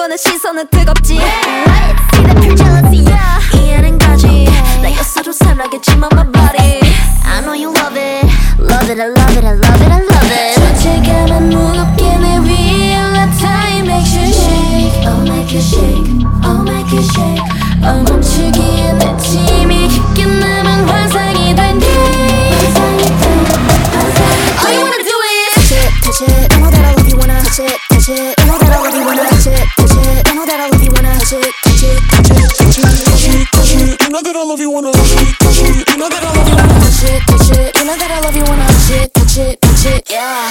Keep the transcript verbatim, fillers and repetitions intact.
보는 시선은 뜨겁지. What? See the pure jealousy, yeah. 이해는 가지. 나였어도 살라겠지만 my body. I know you love it, love it, I love it, I love it, I love it. 존재감은 무겁게 내 위에 올라타. It makes you shake, oh make you shake, oh make you shake. Oh 멈추기에 내 침이 깊게 남은 환상이 된 뒤. All you wanna do is touch it, touch it. I know that I love you wanna touch it, touch it. I know that I love you wanna.